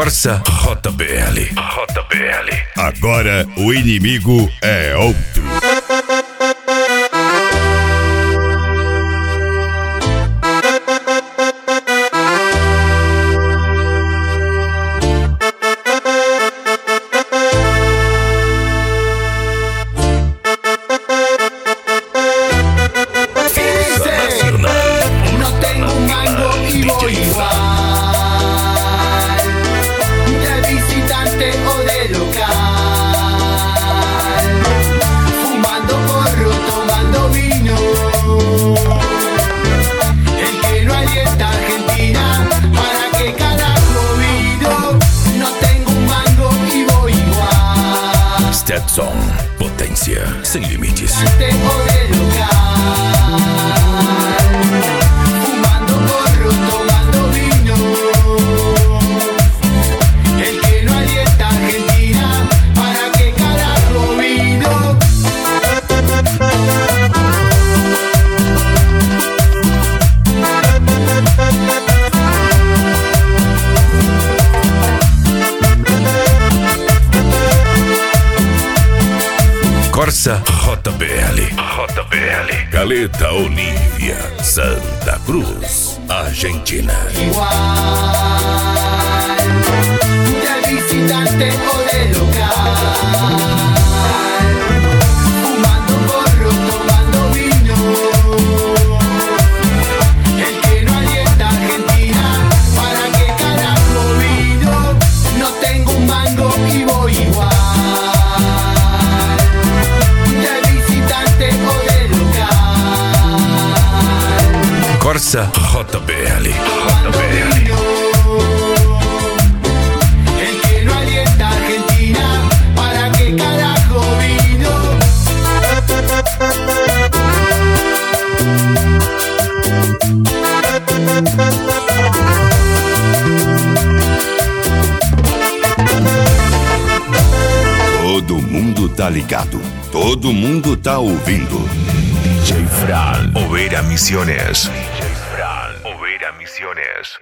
Corsa JBL. Agora o inimigo é outro. Stetson, potência sem limites. Corsa JBL. Caleta Olivia, Santa Cruz, Argentina. De visitante o de local. Corsa JBL. El que no alienta a Argentina, ¿para qué carajo vino? Todo mundo tá ligado. Todo mundo tá ouvindo. DJ Fran, Overa Misiones.